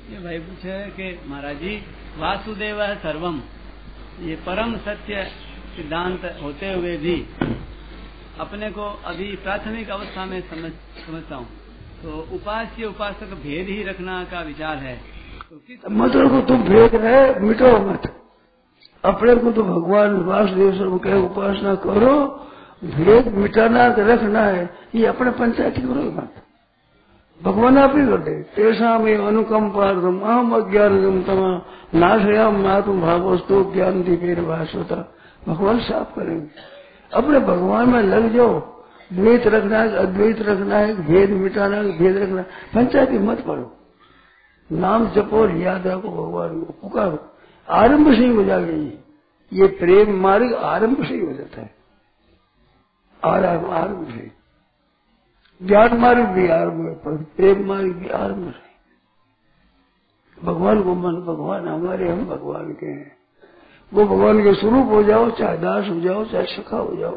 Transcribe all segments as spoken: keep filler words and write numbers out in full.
ये भाई पूछे कि महाराज जी वासुदेव है सर्वम, ये परम सत्य सिद्धांत होते हुए भी अपने को अभी प्राथमिक अवस्था में समझ समझता हूँ, तो उपास्य उपासक भेद ही रखना का विचार है। तो किस मतलब को तुम भेद है मिटो मत, अपने को तो भगवान वासुदेव सर्व के उपासना करो, भेद मिटाना रखना है ये अपने पंचायती करो मत। भगवान आप ही कर दे। तेषा में अनुकंपार्थम अहम अज्ञानम तमा नाशयाम मातुम भावस्तु ज्ञान दीपेर भाषवता। भगवान साफ करेंगे। अपने भगवान में लग जाओ। द्वैत रखना है, अद्वैत रखना है, भेद मिटाना है, भेद रखना है, पंचायती मत पढ़ो। नाम जपो और याद रखो, भगवान को पुकारो। आरंभ से ही हो जाएगी। ये प्रेम मार्ग आरंभ से ही हो जाता है। आरंभ आरंभ से ज्ञान मार्ग भी आरंभ है, पर प्रेम मार्ग भी आरंभ है। भगवान को मन, भगवान हमारे, हम भगवान के हैं। वो भगवान के स्वरूप हो जाओ, चाहे दास हो जाओ, चाहे सखा हो जाओ।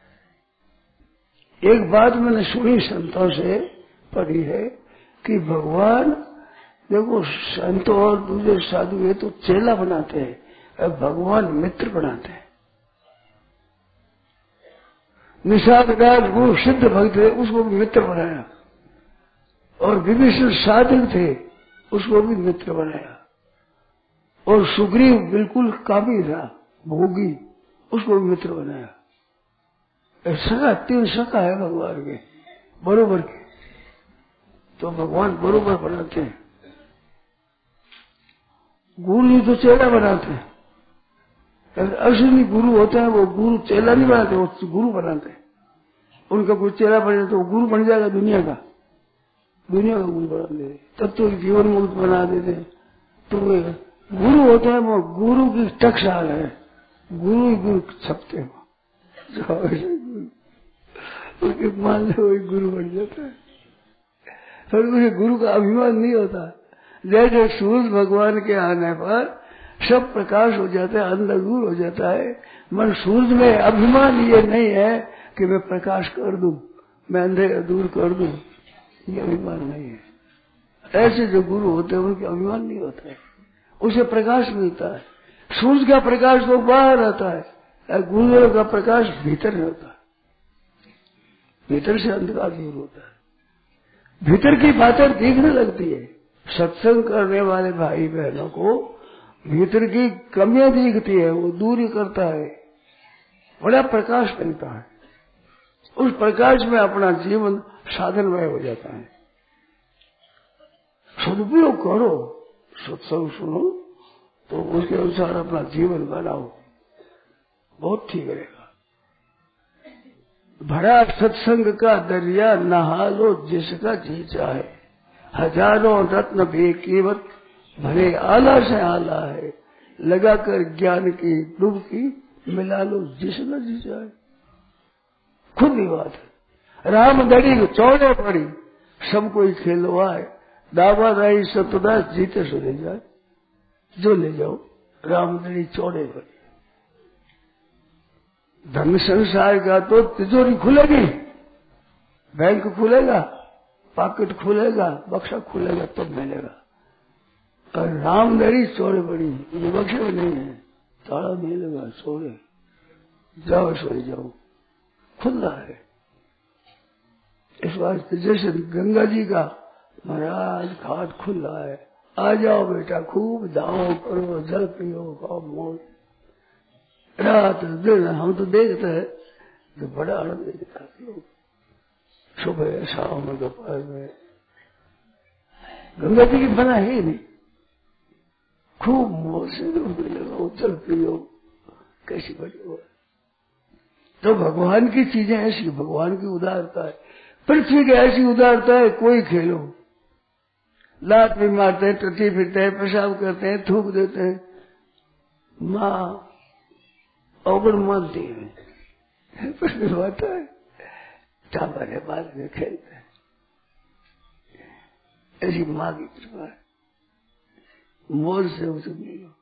एक बात मैंने सुनी संतों से पढ़ी है कि भगवान देखो संत और दूसरे साधु ये तो चेला बनाते हैं, अब भगवान मित्र बनाते हैं। निषाद दास वो सिद्ध भक्त थे, उसको भी मित्र बनाया, और विभीषण साधक थे, उसको भी मित्र बनाया, और सुग्रीव बिल्कुल काबी था, भोगी, उसको भी मित्र बनाया। सका तीन सका है भगवान के बरोबर के, तो भगवान बरोबर बनाते हैं। गुरु ही तो चेला बनाते हैं। असली गुरु होता है वो गुरु चेला नहीं बनाते, वो गुरु बनाते हैं। उनका कोई चेला बन जाए तो वो गुरु बन जाएगा दुनिया का, दुनिया का गुरु बना देते, तब तो जीवन मुक्त बना देते। तो गुरु होता है वो गुरु की टकसाल है, गुरु ही गुरु छपते हैं, मान लो वही गुरु बन जाता है। पर उसे गुरु का अभिमान नहीं होता। जैसे सूर्य भगवान के आने पर सब प्रकाश हो जाता है, अंदर दूर हो जाता है। मन सूर्य में अभिमान ये नहीं है कि मैं प्रकाश कर दूं, मैं अंधेरा दूर कर दूं, ये अभिमान नहीं है। ऐसे जो गुरु होते हैं उनके अभिमान नहीं होता है, उसे प्रकाश मिलता है। सूर्य का प्रकाश तो बाहर आता है, गुरुदेव का प्रकाश भीतर होता है, भीतर से अंधकार दूर होता है, भीतर की बातें दिखने लगती है। सत्संग करने वाले भाई बहनों को भीतर की कमियां दिखती है, वो दूर ही करता है, बड़ा प्रकाश मिलता है। उस प्रकाश में अपना जीवन साधनमय हो जाता है। सदुपयोग करो, सत्संग सुनो तो उसके अनुसार अपना जीवन बनाओ, बहुत ठीक रहेगा। भरा सत्संग का दरिया नहा लो जिसका जी चाहे, हजारों रत्न बेकीमत भरे आला से आला है, लगाकर ज्ञान की डुबकी मिला लो जिसका जी चाहे। खुद ही बात है। राम दड़ी चौड़े पड़ी सब कोई खेलवाए, दावा राई सतदास जीते सो ले जाए, जो ले जाओ। राम दड़ी चौड़े पड़ी। धन संसार का तो तिजोरी खुलेगी, बैंक खुलेगा, पॉकेट खुलेगा, बक्सा खुलेगा तब तो मिलेगा। और रामदरी चौड़े पड़ी, ये बक्से में नहीं है, ताला मिलेगा चौड़े, जाओ सो जाओ, खुला है। इस बात जैसे गंगा जी का महाराज घाट खुला है, आ जाओ बेटा खूब दाओ करो, जल पियो, खाओ मौज, रात दिन हम तो देखते हैं तो बड़ा आनंद देता है लोग। सुबह शाम दोपहर में गंगा जी की बना ही नहीं, खूब मौज से लगाओ, जल पियो, कैसी बड़ी हो। तो भगवान की चीजें ऐसी, भगवान की उदारता है। पृथ्वी की ऐसी उदारता है, कोई खेलो, लात भी मारते हैं, टट्टी फिरते हैं, पेशाब करते हैं, थूक देते हैं, माँ अवगुण मानती है, पर बात है टाबर है, बाद में खेलते हैं। ऐसी माँ की कृपा है, मौज से उसे मिलो।